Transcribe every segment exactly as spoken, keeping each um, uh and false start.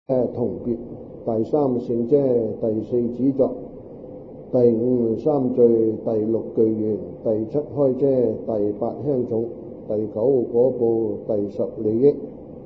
誒同別，第三聖遮，第四子作，第五三序，第六具緣，第七開遮，第八輕重，第九果報，第十利益。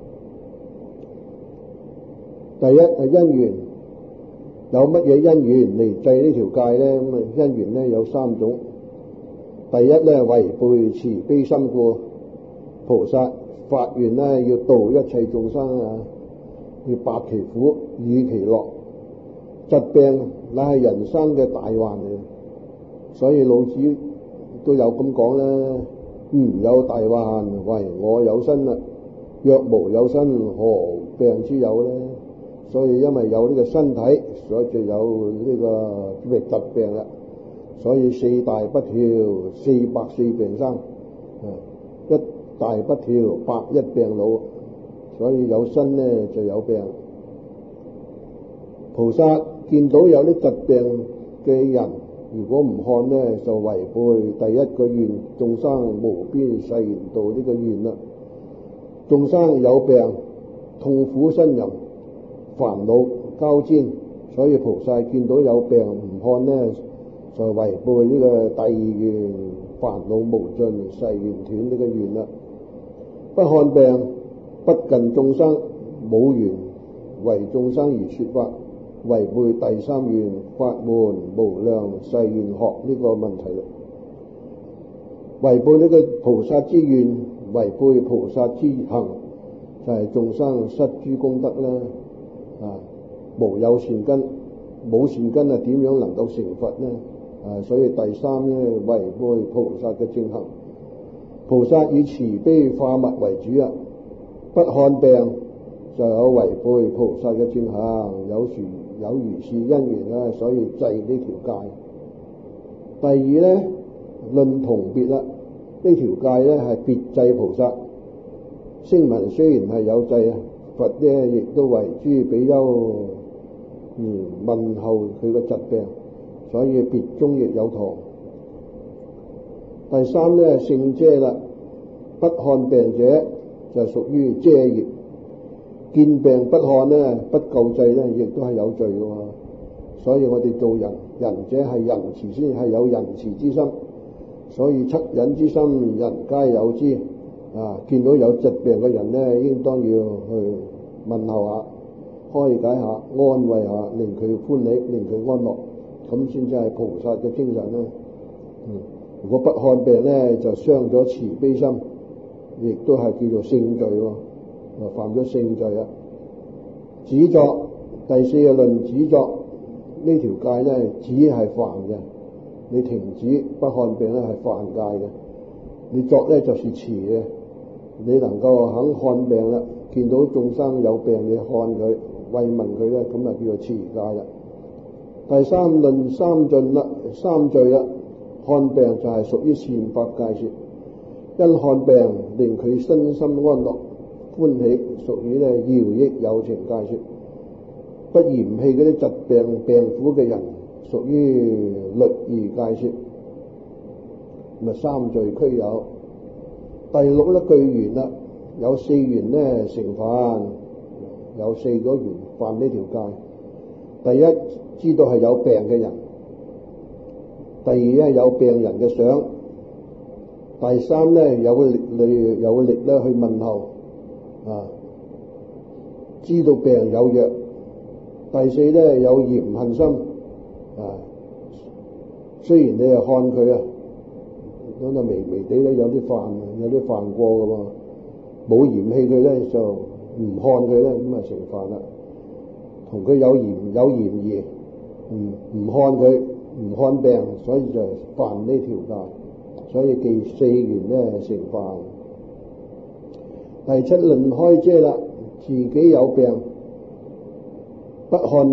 第一係因緣，有乜嘢因緣嚟制呢條戒呢？咁啊因緣呢有三種。第一呢，違背慈悲心故，菩薩發願呢要度一切眾生啊，要拔其苦，與其樂。疾病乃係人生嘅大患嚟，所以老子都有咁講啦。吾有大患，惟我有身啦。若無有身，何病之有呢？所以因為有呢個身體，所以就有呢個咩疾病啦。所以四大不調，四百四病生，一大不調，百一病老。所以有身呢就有病。菩薩見到有啲疾病嘅人，如果唔看呢，就違背第一個願，眾生無邊誓願度呢個願啦。眾生有病，痛苦呻吟，煩惱交煎，所以菩薩見到有病唔看呢，就違背呢個第二願，煩惱無盡，誓願斷呢個願啦。不看病，不近眾生，冇緣為眾生而說法，違背第三願，法門無量，誓願學呢個問題啦。違背呢個菩薩之願，違背菩薩之行，就係、是、眾生失諸功德啦。啊，無有善根，冇善根啊，點樣能夠成佛呢？啊，所以第三呢，違背菩薩嘅正行。菩薩以慈悲化物為主啊，不看病就有違背菩薩嘅正行，有時有如是因緣啦，所以制呢條戒。第二呢，論同別啦，呢條戒呢係別制菩薩。聲聞雖然係有制啊，佛呢亦都為諸比丘嗯問候佢個疾病，所以別中亦有堂。第三呢，聖遮啦，不看病者就屬於遮業。見病不看呢，不救濟呢，亦都係有罪嘅。所以我哋做人，仁者係仁慈先係有仁慈之心，所以惻隱之心，人皆有之。啊，見到有疾病嘅人呢，應當要去問候下，開解下，安慰下，令佢歡喜，令佢安樂，咁先至係菩薩嘅精神啦。嗯，如果不看病呢，就傷咗慈悲心，亦都係叫做聖罪，犯咗聖罪啊！止作第四個論止作呢條戒呢，止係犯嘅，你停止不看病呢係犯戒嘅，你作呢就是持嘅，你能夠肯看病啦，見到眾生有病你看佢慰問佢呢，咁啊叫做持戒啦。第三論三盡啦，三罪啦，看病就係屬於善法戒說，因看病令佢身心安樂歡喜，屬於呢饒益有情戒說。不嫌棄嗰啲疾病病苦嘅人，屬於律儀戒說。咁啊三罪俱有。第六呢具緣啦，有四緣呢成犯，有四個緣犯呢條戒。第一，知道係有病嘅人；第二呢，有病人嘅相；第三呢，有力力有力咧去問候啊，知道病有藥；第四呢，有嫌恨心啊，雖然你係看佢啊，咁就微微地咧有啲犯有啲犯過噶嘛，冇嫌棄佢咧就唔看佢咧，咁啊成犯啦。同佢有嫌有嫌疑，唔唔看佢唔看病，所以就犯呢條戒。所以記四緣呢成犯。第七論開遮啦，自己有病不看，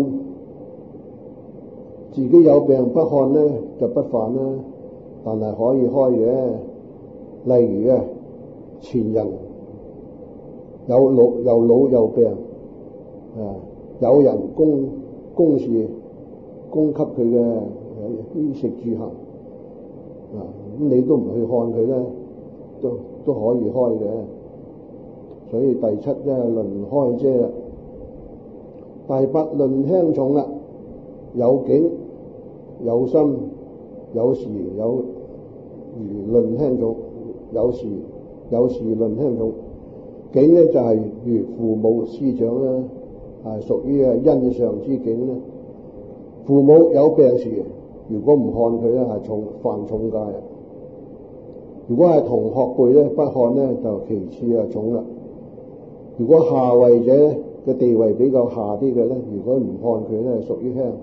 自己有病不看呢就不犯啦，但係可以開嘅。例如啊，前人有老又老又病啊，有人供供事供給佢嘅衣食住行啊，咁你都唔去看佢咧，都都可以開嘅。所以第七咧論開遮啦。 第八論輕重啦，有境有心有時有如論輕重，有時有時論輕重。境咧就係、是、如父母師長啦，係屬於啊欣上之境咧。父母有病時，如果唔看佢咧，係重犯重戒。如果係同學輩咧，不看咧就其次啊重啦。如果下位者嘅地位比較下啲嘅咧，如果唔看佢咧，屬於輕。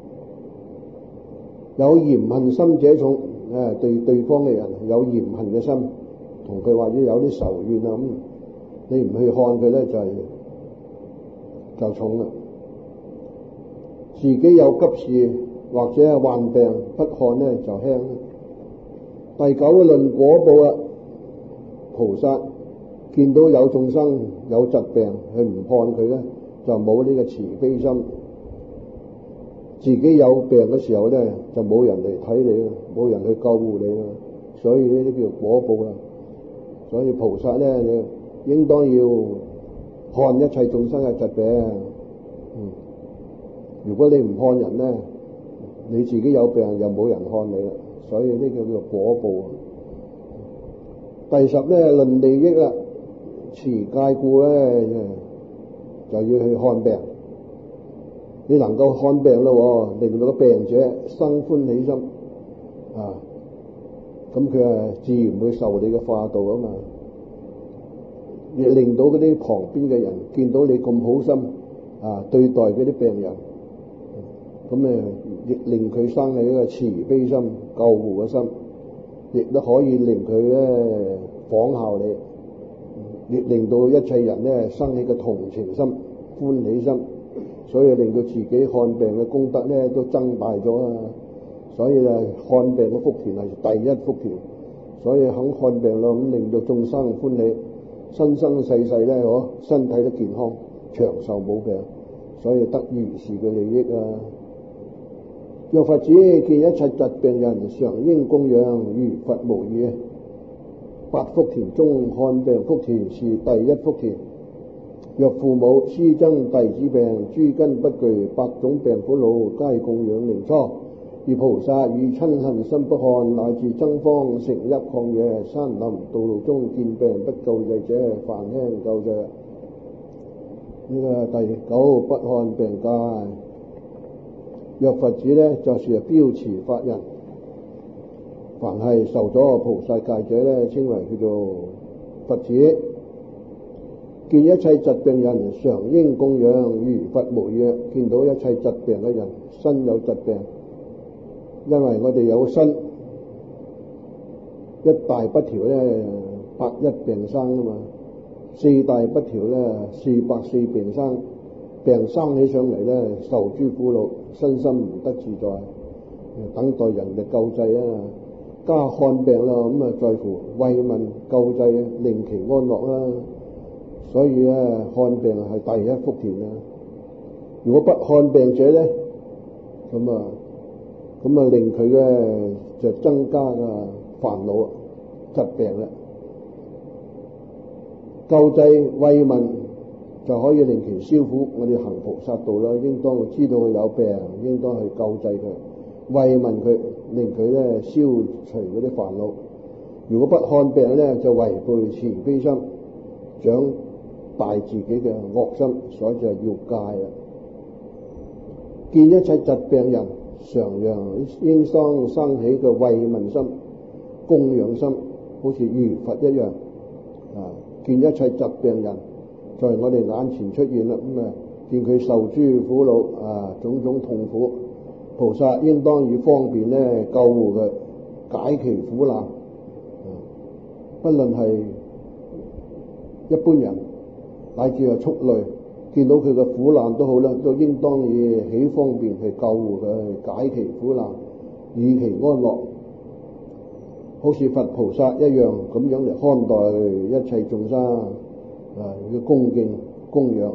有嫌恨心者重，誒對對方嘅人有嫌恨嘅心，同佢或者有啲仇怨啊咁，你唔去看佢咧就係、是、就重啦。自己有急事或者係患病，不看咧就輕。第九嘅論果報啊，菩薩見到有眾生有疾病，佢唔看佢咧，就冇呢個慈悲心。自己有病嘅時候咧，就冇人嚟睇你啦，冇人去救護你啦，所以呢啲叫果報啦。所以菩薩咧，你應當要看一切眾生嘅疾病。嗯，如果你唔看人咧，你自己有病又冇人看你啦，所以呢個叫果報。第十咧論利益啦，持戒故咧就要去看病。你能夠看病咯，令到個病者生歡喜心啊，咁佢啊自然會受你嘅化導啊嘛，亦令到嗰啲旁邊嘅人見到你咁好心啊對待嗰啲病人，咁誒亦令佢生起一個慈悲心、救護嘅心，亦都可以令佢咧仿效你，亦令到一切人咧生起個同情心、歡喜心。所以令到自己看病嘅功德咧都增大咗啊！所以咧看病嘅福田係第一福田，所以肯看病咯，咁令到眾生歡喜，生生世世咧嗬身體都健康長壽冇病，所以得如是嘅利益啊！若佛子見一切疾病人，常應供養如佛無異。八福田中看病福田是第一福田。若父母師僧弟子病，諸根不具，百種病苦惱，皆供養靈初。如菩薩以親恨心不看，乃至僧坊城邑曠野山林道路中見病不救濟者，梵輕救濟。呢個第九不看病戒。若佛子呢，就是標持法人，凡係受咗菩薩戒者呢，稱為叫做佛子。見一切疾病人，常應供養如佛無異。見到一切疾病嘅人，身有疾病，因為我哋有身一大不調咧，百一病生啊嘛；四大不調咧，四百四病生。病生起上嚟咧，受諸苦惱，身心唔得自在，等待人哋救濟啊！加看病啦，咁啊在乎慰問救濟，令其安樂啦。所以咧，看病係第一福田啊！如果不看病者咧，咁啊，咁啊令佢咧就增加嘅煩惱疾病啦。救濟慰問就可以令其消苦。我哋行菩薩道啦，應當知道佢有病，應當去救濟佢，慰問佢，令佢咧消除嗰啲煩惱。如果不看病咧，就違背慈悲心，長大自己嘅惡心，所以就係要戒啊！見一切疾病人，常讓應當生起嘅慰問心、供養心，好似如佛一樣啊！見一切疾病人在我哋眼前出現啦，咁啊見佢受諸苦惱啊，種種痛苦，菩薩應當以方便咧救護佢，解其苦難。啊，不論係一般人，乃至係畜類，見到佢嘅苦難都好啦，都應當以起方便去救護佢，解其苦難，以其安樂。好似佛菩薩一樣咁樣嚟看待一切眾生，啊，要恭敬供養，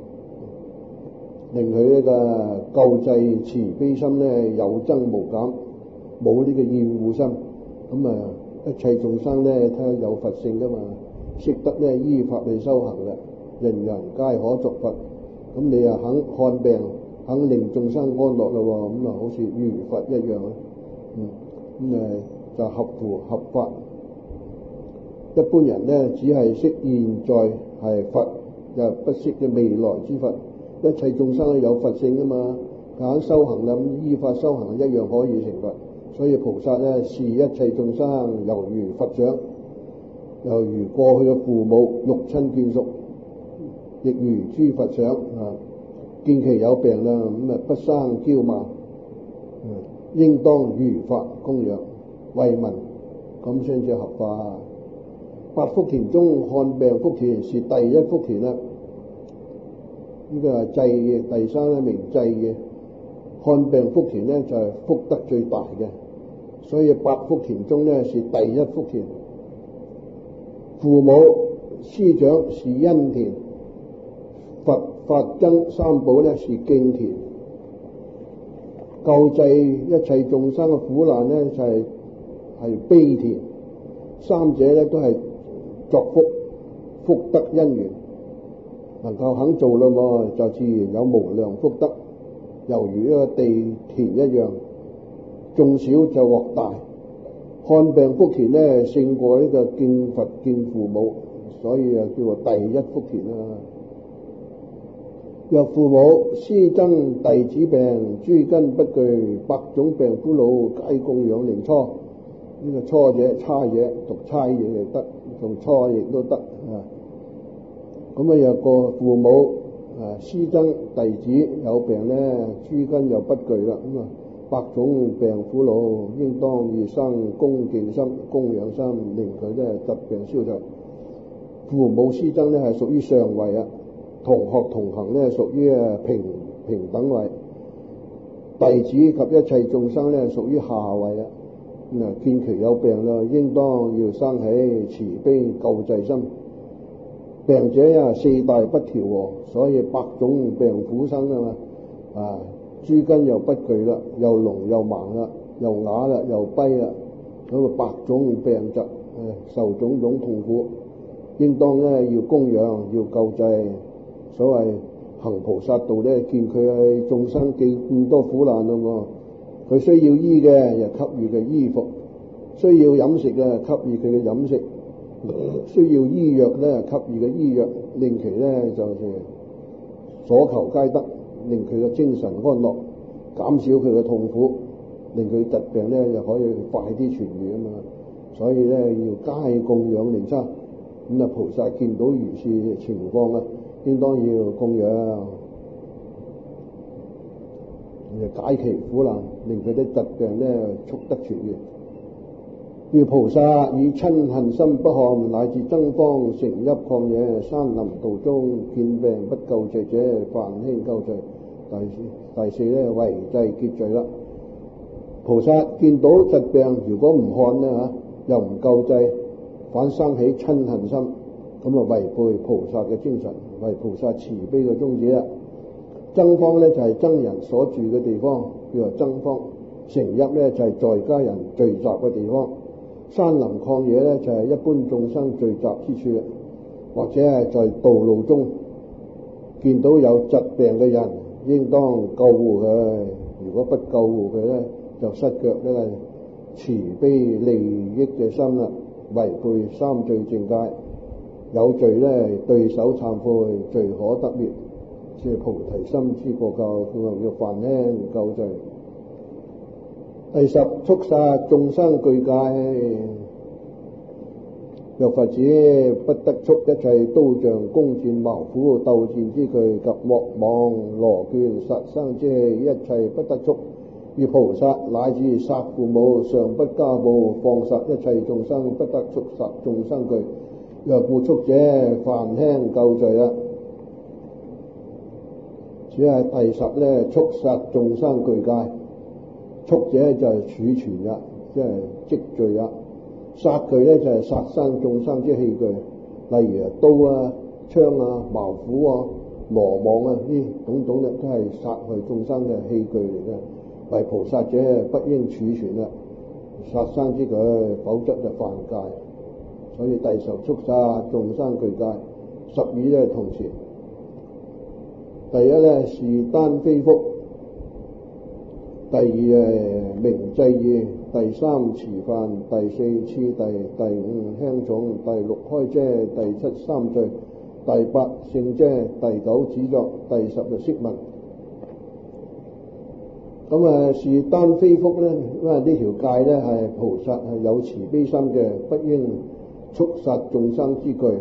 令佢呢個救濟慈悲心咧有增無減，冇呢個厭惡心。咁啊，一切眾生咧睇下有佛性噶嘛，識得咧依法去修行嘅。人人皆可作佛， 咁你啊肯看病，肯令眾生安樂咯，咁啊好似如佛一樣啊，嗯，咁誒就合乎合法。一般人咧只係識現在係佛，又不識嘅未來之佛。一切眾生有佛性啊嘛，肯修行啦，咁依法修行一樣可以成佛。所以菩薩咧視一切眾生猶如佛像，猶如過去嘅父母六親眷屬，亦如諸佛像啊。見其有病啦，咁啊不生驕慢，應當如法供養慰問，咁先至合法。八福田中看病福田是第一福田啦，呢個係濟嘅，第三咧名濟嘅。看病福田咧就係福德最大嘅，所以八福田中咧是第一福田。父母師長是恩田，佛法僧三寶咧是敬田。救濟一切眾生嘅苦難咧就係係悲田。三者咧都係作福福德因緣，能夠肯做啦嘛，就自然有無量福德，猶如一個地田一樣，種小就獲大。看病福田咧勝過呢個敬佛敬父母，所以啊叫做第一福田啊。若父母師僧弟子病，諸根不具，百種病苦惱，皆供養靈初。呢個初者差者讀差嘢亦得，同初亦都得啊。咁啊，若個父母啊師僧弟子有病咧，諸根又不具啦，咁啊百種病苦惱，應當以生恭敬心、供養心，令佢咧疾病消除。父母師僧咧係屬於上位啊，同學同行咧屬於啊平平等位，弟子及一切眾生咧屬於下位啊。咁啊，見其有病啦，應當要生起慈悲救濟心。病者啊，四大不調喎，所以百種病苦生啊嘛。啊，諸根又不具啦，又聾又盲啦，又啞啦，又跛啦，咁啊百種病疾，誒受種種痛苦，應當咧要供養，要救濟。所謂行菩薩道咧，見佢係眾生幾咁多苦難啊嘛。佢需要醫嘅，又給予佢衣服；需要飲食嘅，給予佢嘅飲食；需要醫藥咧，給予佢醫藥，令其咧就是所求皆得，令佢嘅精神安樂，減少佢嘅痛苦，令佢疾病咧又可以快啲痊愈啊嘛。所以咧要皆供養靈差。咁啊，菩薩見到如是情況啊，應當要供養。解其苦難，令佢啲疾病咧速得痊愈。如菩薩以親恨心不看，乃至僧坊城邑曠野山林道中見病不救濟者，梵興救濟。第四第四咧為濟結罪啦。菩薩見到疾病，如果唔看咧嚇，又唔救濟，反生起親恨心，咁啊違背菩薩嘅精神，為菩薩慈悲嘅宗旨啦。僧坊咧就係僧人所住嘅地方，叫做僧坊；城邑咧就係在家人聚集嘅地方；山林曠野咧就係一般眾生聚集之處，或者係在道路中見到有疾病嘅人，應當救護佢。如果不救護佢咧，就失腳呢個慈悲利益嘅心啦，違背三罪正戒，有罪咧對手懺悔，罪可得滅。即係菩提心之過咎，佢話要梵興救濟。第十，速殺眾生具戒。若佛子不得速一切刀杖弓箭矛斧鬥戰之具及莫網羅絹殺生之器，一切不得速。如菩薩乃至殺父母尚不加報，放殺一切眾生不得速殺眾生具。若故速者，梵興救濟啦。只係第十咧，速殺眾生具戒。速者就係儲存呀，即係積聚呀。殺具咧就係殺生眾生之器具，例如啊刀啊、槍啊、矛斧啊、羅網啊，呢種種咧都係殺害眾生嘅器具嚟嘅。為菩薩者不應儲存啦，殺生之具，否則就犯戒。所以第十速殺眾生具戒，十二咧同時。 第一咧是單非福，第二誒明制義，第三持犯，第四次第，第五輕重，第六開遮，第七三罪，第八聖遮，第九指作，第十就釋文。咁啊是單非福咧，因為呢條戒咧係菩薩係有慈悲心嘅，不應速殺眾生之具，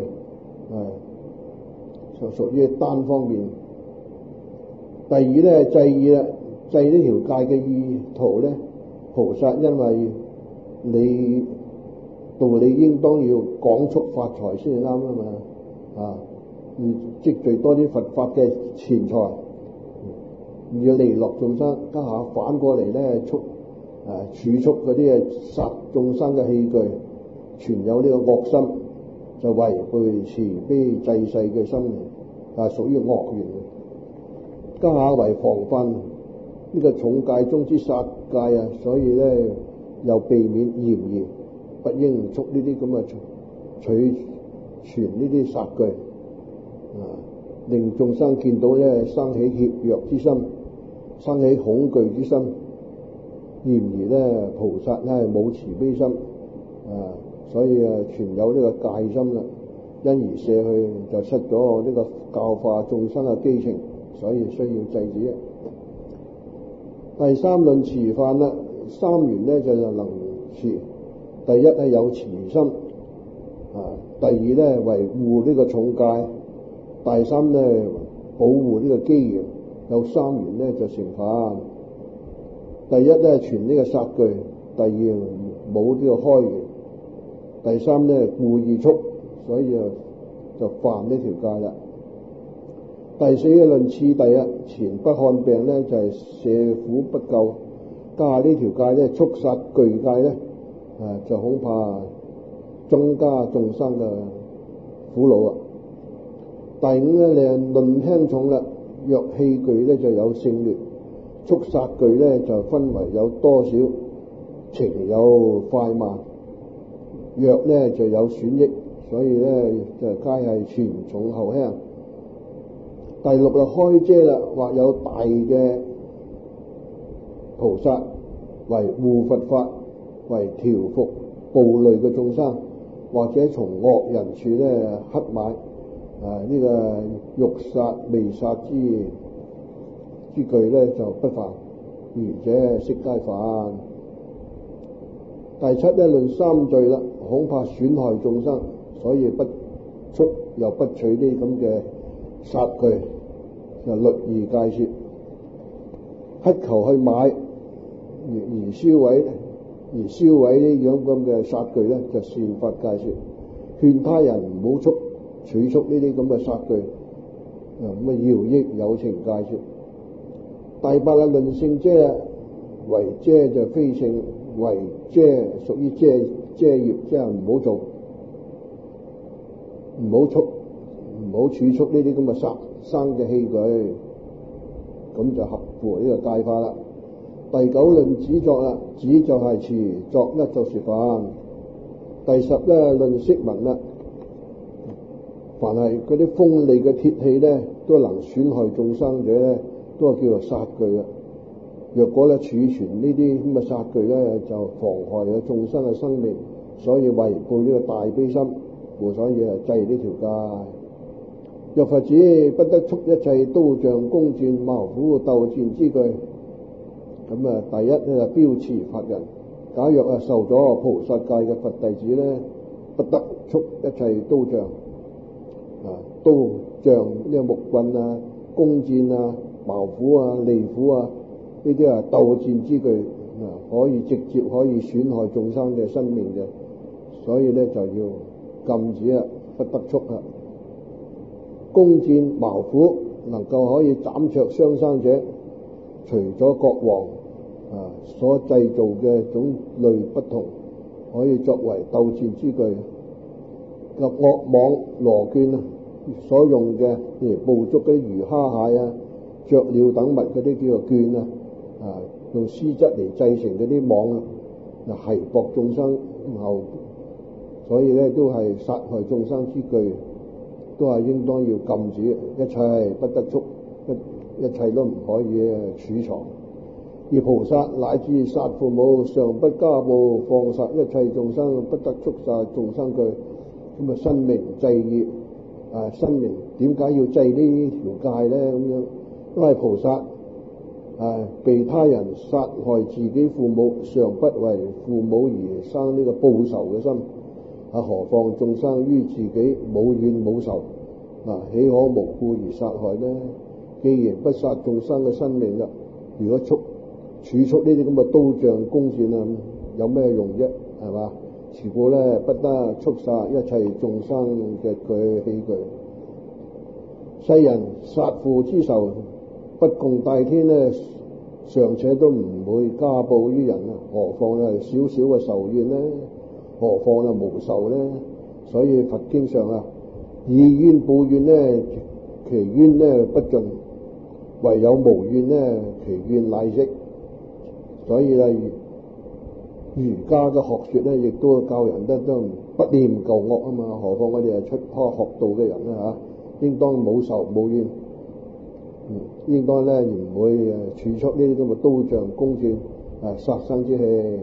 係就屬於單方面。第二咧制義啦，制呢條戒嘅意圖咧，菩薩因為你道理應當要廣速發財先啱啊嘛，啊，積聚多啲佛法嘅錢財。要利樂眾生，家下反過嚟咧，蓄誒儲蓄嗰啲誒殺眾生嘅器具，存有呢個惡心，就違背慈悲濟世嘅心，係屬於惡緣。家下為防範呢個重戒中之殺戒啊，所以咧又避免嫌疑，不應蓄呢啲咁嘅取存呢啲殺具，啊，令眾生見到咧生起怯弱之心。生起恐懼之心，嫌而咧菩薩咧冇慈悲心，啊，所以啊存有呢個戒心啦，因而捨去就失咗呢個教化眾生嘅基情，所以需要制止。第三論持犯啦，三緣咧就能持，第一係有慈心，啊，第二咧維護呢個重戒，第三咧保護呢個機緣。有三緣咧就成犯。第一咧存呢個殺具，第二冇呢個開緣，第三咧故意蓄，所以就就犯呢條戒啦。第四嘅論次第啊，前不看病咧就係、是、捨苦不救，加呢條戒咧速殺具戒咧，啊就恐怕增加眾生嘅苦惱啊。第五咧你論輕重啦。若器具咧就有勝劣，速殺具咧就分為有多少，情有快慢，弱咧就有損益，所以咧就皆係前重後輕。第六就開遮啦，或有大嘅菩薩為護佛法，為調伏暴戾嘅眾生，或者從惡人處咧乞買。啊！呢、這個欲殺未殺之之具咧就不犯，餘者悉皆犯。第七咧論三罪啦，恐怕損害眾生，所以不速又不取啲咁嘅殺具，就律儀戒說。乞求去買而而銷毀，而銷毀呢樣咁嘅殺具咧，就善法戒說。勸他人唔好速取速呢啲咁嘅殺具，咁啊饒益有情戒說。第八啊論聖遮，為遮就非聖，為遮屬於遮遮業，即係唔好做，唔好速，唔好取速呢啲咁嘅殺生嘅器具，咁就合乎呢個戒法啦。第九論指作啦，指就係持，作咧就是犯。第十咧論釋文啦。凡係嗰啲鋒利嘅鐵器咧，都能損害眾生者咧，都係叫做殺具啊。若果咧儲存呢啲咁嘅殺具咧，就妨害咗眾生嘅生命，所以違背呢個大悲心，故所以啊制呢條戒。若佛子不得速一切刀杖弓箭矛斧鬥戰之具，咁啊第一咧就標持法人。假若啊受咗菩薩戒嘅佛弟子咧，不得速一切刀杖。啊，刀杖呢個木棍啊、弓箭啊、矛斧啊、利斧啊，呢啲啊鬥戰之具啊，可以直接可以損害眾生嘅生命嘅，所以咧就要禁止啊，不得速啊。弓箭、矛斧能夠可以斬削傷生者，除咗國王啊所製造嘅種類不同，可以作為鬥戰之具。及惡網羅絹啊，所用嘅譬如捕捉嗰啲魚蝦蟹啊、雀鳥等物嗰啲叫做絹啊，啊用絲質嚟製成嗰啲網啊，嗱繫縛眾生後，所以咧都係殺害眾生之具，都係應當要禁止，一切不得速， 一切都唔可以儲藏。而菩薩乃至殺父母，常不家暴，放殺一切眾生，不得速殺眾生具。咁啊，申明制業啊，申明點解要制呢條戒咧？咁樣，因為菩薩啊，被他人殺害自己父母，常不為父母而生呢個報仇嘅心，啊，何況眾生於自己冇怨冇仇，嗱，豈可無故而殺害呢？既然不殺眾生嘅生命啦，如果蓄儲蓄呢啲咁嘅刀杖弓箭啊，有咩用啫？係嘛？是故咧，不得速殺一切眾生嘅佢器具。世人殺父之仇不共戴天呢，尚且都唔會加報於人啊，何況係少少嘅仇怨呢？何況係無仇呢？所以佛經上啊，以冤報怨呢，其冤呢不盡；唯有無怨呢，其怨乃息。所以咧，儒家嘅學說咧，亦都教人得都不念舊惡啊嘛。何況我哋係出開學道嘅人咧嚇，應當冇仇冇怨，嗯，應當咧唔會誒儲蓄呢啲咁嘅刀杖弓箭誒殺生之氣。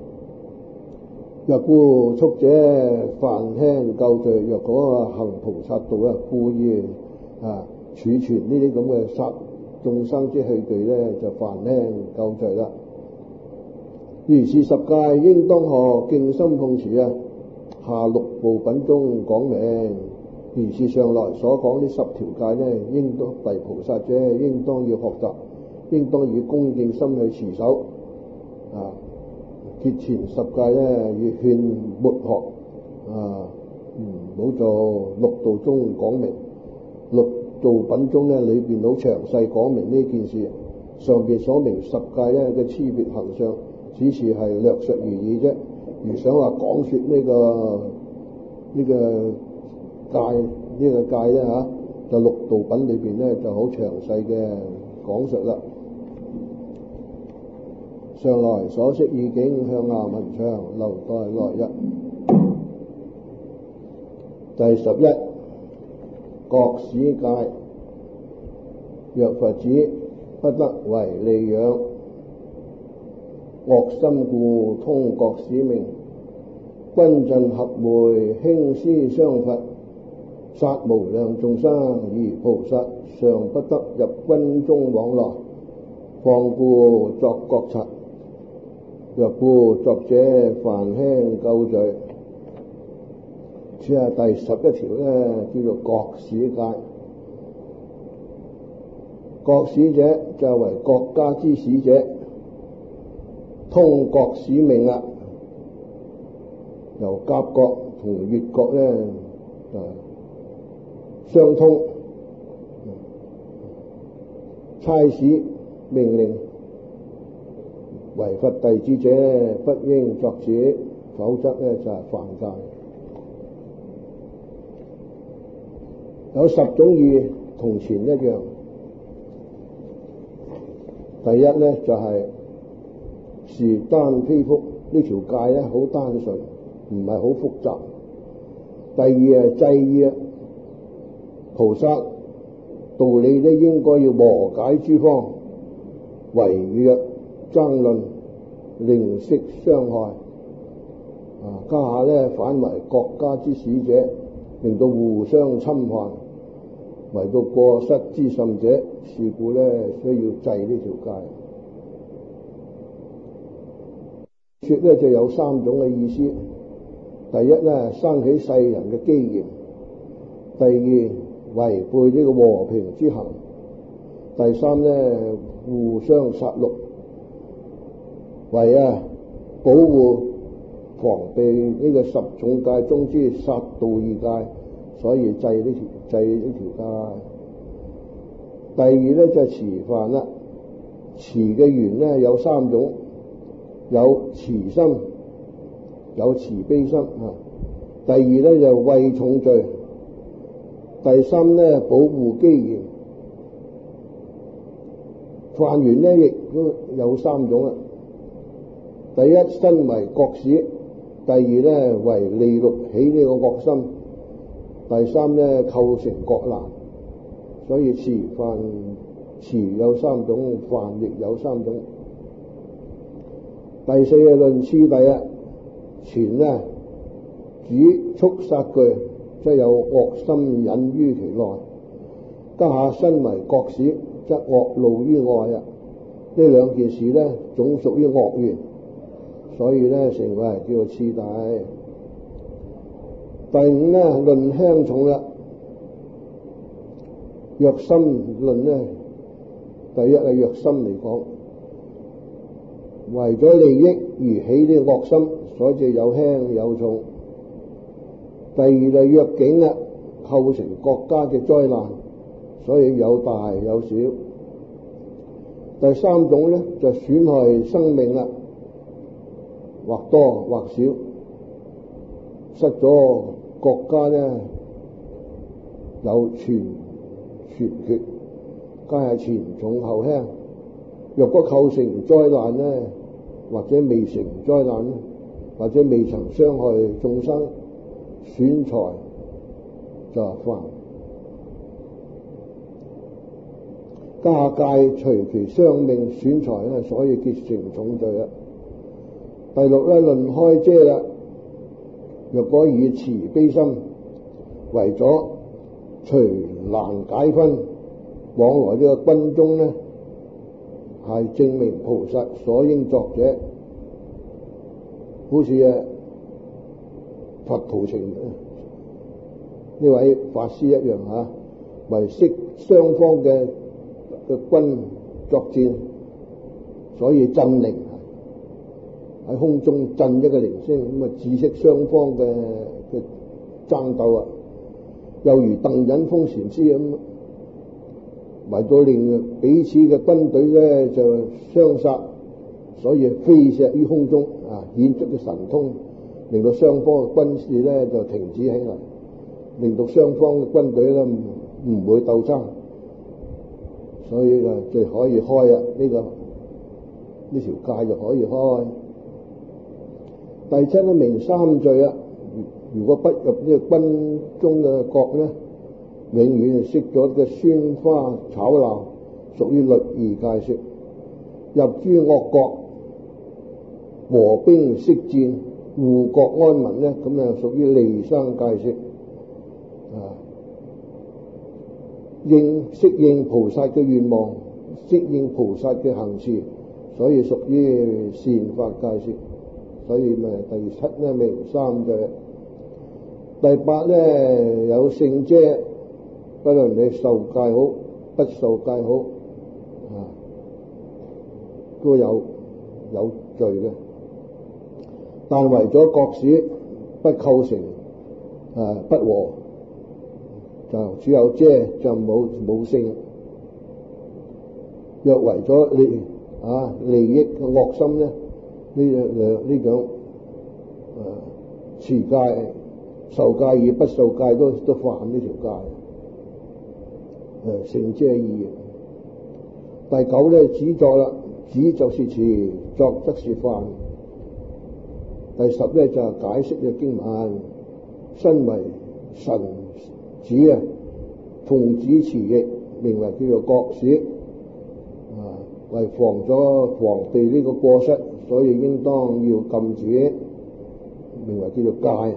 若故速者犯輕救罪，若果行菩薩道啊，故意啊儲存呢啲咁嘅殺眾生之器具咧，就犯輕救罪啦。如是十戒應當學，敬心奉持啊。下六部品中講明，如是上來所講呢十條戒呢，應當為菩薩者應當要學習，應當以恭敬心去持守啊。結前十戒呢，要勸末學啊，唔好做六道中講明，六道品中呢裏邊好詳細講明呢件事，上邊所明十戒呢嘅差別行相，只是係略述而已啫。如想話講說呢、這個呢、這個戒呢、這個戒咧嚇，就六道品裏邊咧就好詳細嘅講述啦。上來所釋意境，向下文長，留待來日。第十一，各使戒。若佛子不得為利養，惡心故通各使命，軍陣合會興師相伐，殺無量眾生，而菩薩尚不得入軍中往來，況故作國賊。若故作者犯輕救罪。此係第十一條咧，叫做各使戒。各使者就係為國家之使者，通各使命啦。由甲國同乙國咧就相通，差使命令。為佛弟子者不應作此，否則咧就係犯戒。有十種義同前一樣。第一咧就係、是、是單非複，呢條戒咧好單純，唔係好複雜。第二係制義，菩薩道理咧應該要和解諸方，違約爭論，令息傷害，啊，家下咧反為國家之使者，令到互相侵犯，為到過失之甚者，是故咧需要制呢條戒。說咧就有三種嘅意思。第一咧，生起世人嘅機嫌；第二，違背呢個和平之行；第三咧，互相殺戮。為啊保護防備呢個十種戒中之殺盜二戒，所以制呢條制呢條戒。第二咧就係慈犯啦，慈嘅緣咧有三種，有慈心，有慈悲心啊。第二咧就畏重罪，第三咧保護機嫌。犯緣咧亦都有三種啦。第一，身為國使；第二咧，為利祿起呢個惡心；第三咧，構成國難。所以慈犯慈有三種，梵亦有三種。第四嘅論次第啊，前呢指速殺具，即有惡心隱於其內；家下身為國使，則惡露於外啊。呢兩件事呢，總屬於惡緣，所以呢，成為叫做次第。第五呢，論輕重啦。若心論呢，第一係若心嚟講，為咗利益而起呢個惡心，所以有輕有重。第二係若境啊，構成國家嘅災難，所以有大有小。第三種呢，就損害生命啦，或多或少，失咗國家呢有全全缺，皆係前重後輕。若果構成災難呢，或者未成災難呢，或者未曾傷害眾生，損財就係犯。家戒隨其傷命損財咧，所以結成重罪啦。第六咧，論開遮啦。若果以慈悲心為咗隨難解紛，往來呢個軍中呢，係證明菩薩所應作者，好似啊佛圖澄呢位法師一樣嚇，為識雙方嘅嘅軍作戰，所以震靈喺空中震一個鈴聲，咁啊知識雙方嘅嘅爭鬥啊，又如鄧隱峰禪師咁，為咗令彼此嘅軍隊咧就相殺，所以飛石於空中啊，顯出嘅神通，令到雙方嘅軍事咧就停止起嚟，令到雙方嘅軍隊咧唔唔會鬥爭。所以就就可以開啊！呢、這個呢條戒就可以開。第七咧，明三罪啊！如果不入呢個軍中嘅國咧，永遠係識咗嘅酸花吵鬧，屬於律儀戒色。入諸惡國，和兵識戰，護國安民咧，咁啊屬於利生戒色啊。應適應菩薩嘅願望，適應菩薩嘅行持，所以屬於善法戒色。所以咪第七咧，明三罪。第八咧，有聖遮，不論你受戒好，不受戒好啊，都有有罪嘅。但為咗國使不構成啊不和，就只有遮，就冇冇聖。若為咗利啊利益嘅惡心咧，呢兩呢種誒持戒、受戒與不受戒都都犯呢條戒。誒聖遮義。第九咧，止作啦，止就是持，作則是犯。第十咧就係解釋嘅經文，身為神子啊，奉旨持役，名為叫做國使啊，為防咗皇帝呢個過失，所以應當要禁止，名為叫做戒。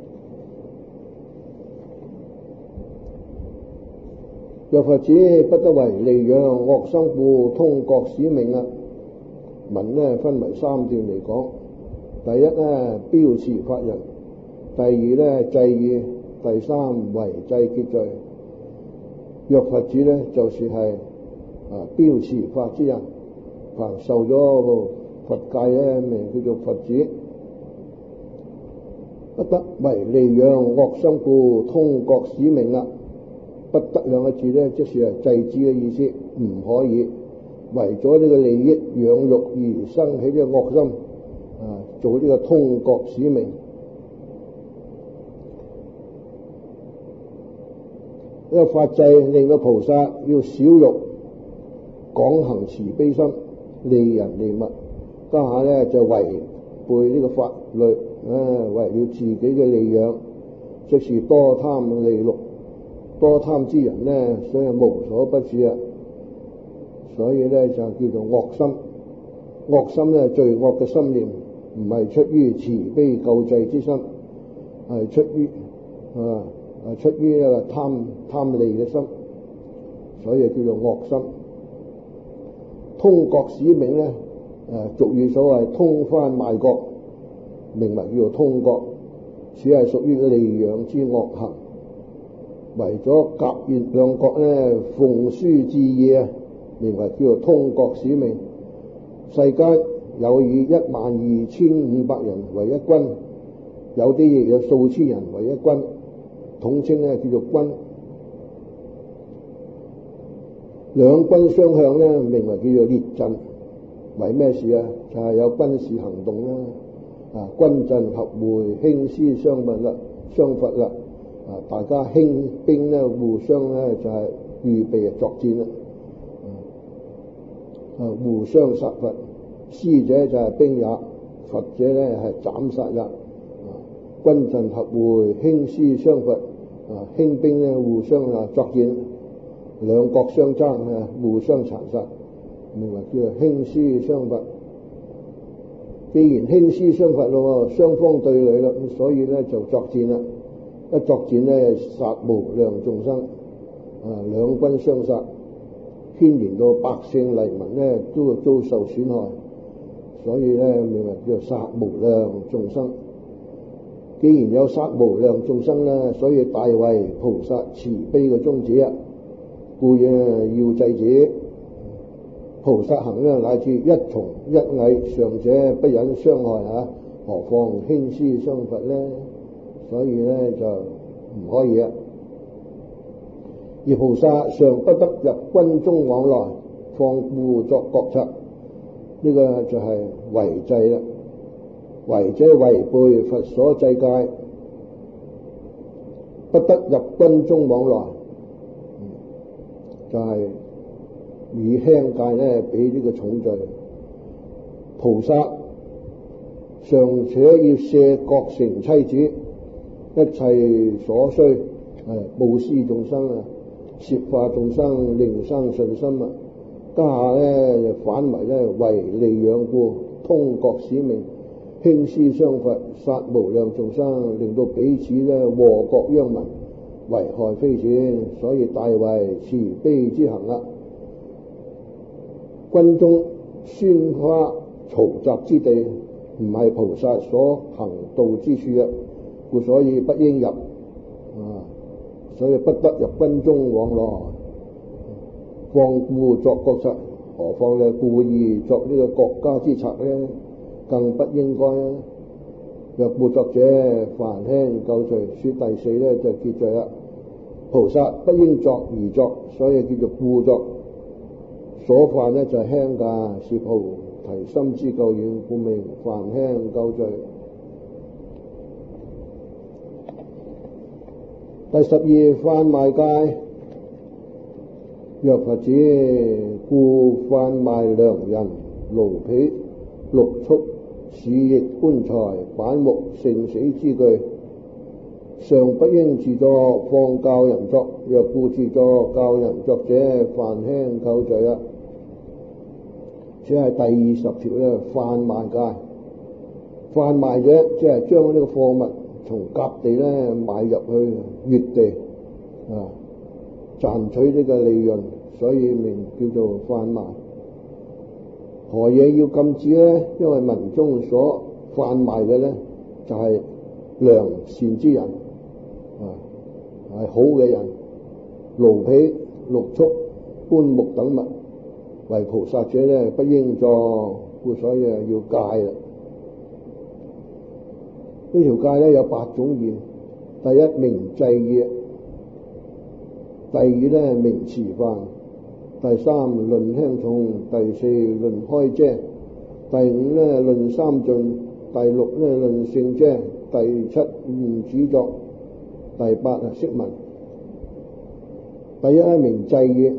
若佛子不得為利養惡生故，通國使命啊。文呢分為三段嚟講。第一咧，標持法人；第二咧，制意；第三，違制結罪。若佛子咧，就是係啊標持法之人，凡受咗佛戒咧，名叫做佛子。不得為利養惡生故，通國使命啊！不得兩個字咧，即是係制止嘅意思，唔可以為咗呢個利益養育而生起呢個惡心。啊！做呢個通國使命，呢個法制令到菩薩要少欲，廣行慈悲心，利人利物。家下咧就違背呢個法律，啊，為了自己嘅利養，即是多貪利祿。多貪之人呢，所以無所不至啊！ 所以咧就叫做惡心。惡心咧，罪惡嘅心念，唔係出於慈悲救濟之心，係出於啊啊出於一個貪貪利嘅心，所以叫做惡心。通國使命咧，誒俗語所謂通番賣國，名為叫做通國，此係屬於利養之惡行。為咗甲乙兩國咧，奉書致義啊，名為叫做通國使命。世間有以一萬二千五百人為一軍，有啲亦有數千人為一軍，統稱咧叫做軍。兩軍相向咧，名為叫做列陣。為咩事啊？就係、是、有軍事行動啦，啊軍陣合會，興師相伐啦，相伐啦，啊大家興兵咧，互相咧就係、是、預備作戰啦。啊，互相殺伐，師者就係兵也，伐者咧係斬殺也。啊，軍陣合會，興師相伐，啊，興兵咧互相啊作戰，兩國相爭啊，互相殘殺，名為叫做興師相伐。既然興師相伐咯，雙方對壘啦，所以咧就作戰啦。一作戰咧，殺無量眾生，啊，兩軍相殺。牽連到百姓黎民咧，都遭受損害，所以咧名為叫做殺無量眾生。既然有殺無量眾生咧，所以大為菩薩慈悲嘅宗旨啊，故要制止菩薩行咧，乃至一蟲一蟻，上者不忍傷害啊，何況興師相伐咧？所以咧就唔可以啊。而菩薩尚不得入軍中往來，放故作國策，呢、這個就係違制啦。違者違背佛所制戒，不得入軍中往來，就係、是、以輕戒咧比呢個重罪。菩薩尚且要捨國城妻子，一切所需係布施眾生啊，攝化眾生，令生信心啊！家下咧就反為咧為利養故，通國使命，興師相伐，殺無量眾生，令到彼此咧禍國殃民，危害非淺，所以大為慈悲之行啦。軍中鮮花嘈雜之地，唔係菩薩所行道之處啊，故所以不應入啊。所以不得入軍中往來，放故作國策，何況咧故意作呢個國家之策咧，更不應該啊！若故作者，梵輕救罪。說第四咧就結罪啦。菩薩不應作而作，所以叫做故作。所犯咧就係輕噶，是菩提心之夠遠，故名梵輕救罪。第十二，販賣戒。若佛子，故販賣良人、奴婢、六畜、使役、棺材、板木、剩死之具，尚不應自作，放教人作。若故自作，教人作者，梵輕救罪啊！只係第二十條咧，販賣戒。販賣者即係將呢個貨物從甲地咧買入去乙地啊，賺取呢個利潤，所以名叫做販賣。何嘢要禁止咧？因為文中所販賣嘅咧就係、是、良善之人啊，係好嘅人，奴婢、六畜、棺木等物，為菩薩者咧不應作，故所以要戒啦。呢條戒咧有八種義，第一明制義，第二咧明持犯，第三論輕重，第四論開遮，第五咧論三盡，第六咧論勝遮，第七唔止作，第八啊釋文。第一係明制義，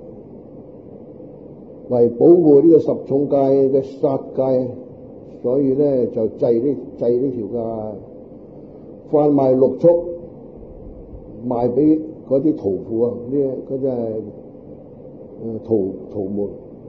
為保護呢個十重戒嘅殺戒，所以咧就制呢制呢條戒。販賣六畜，賣俾嗰啲屠夫啊，呢嗰啲係誒屠屠門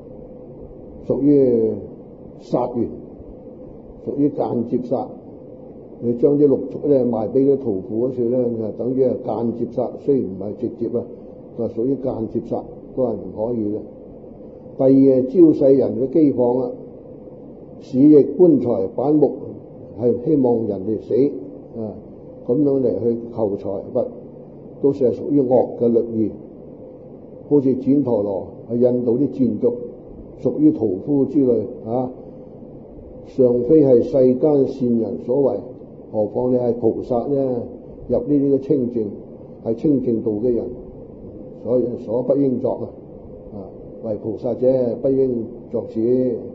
屬於殺緣，屬於間接殺。你將啲六畜咧賣俾啲屠夫嗰時咧，就等於係間接殺，雖然唔係直接啊，就屬於間接殺，都係唔可以嘅。第二係招世人嘅饑荒啊，使役棺材板木，係希望人哋死啊，咁樣嚟去求財物，都係屬於惡嘅律儀。好似旃陀羅係印度啲賤族，屬於屠夫之類啊，尚非係世間善人所為，何況你係菩薩呢？入呢啲嘅清淨係清淨道嘅人，所以所不應作啊！啊，為菩薩者不應作此。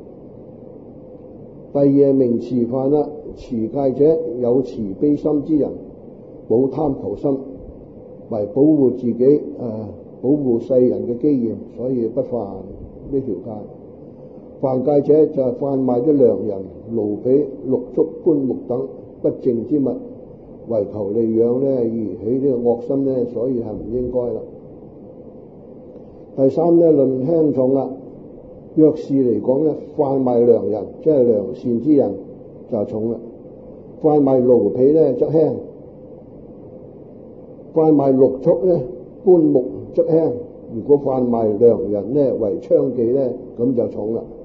第二名持犯啦，持戒者有慈悲心之人，冇貪求心，為保護自己誒、啊、保護世人嘅機緣，所以不犯呢條戒。犯戒者就係販賣啲良人、奴婢、鹿畜、棺木等不淨之物，為求利養咧而起呢個惡心咧，所以係唔應該啦。第三咧，論輕重啦，若是嚟講咧，販賣良人即係良善之人就重啦，販賣奴婢咧則輕，販賣鹿畜咧、棺木則輕。如果販賣良人咧為娼妓咧，咁就重啦。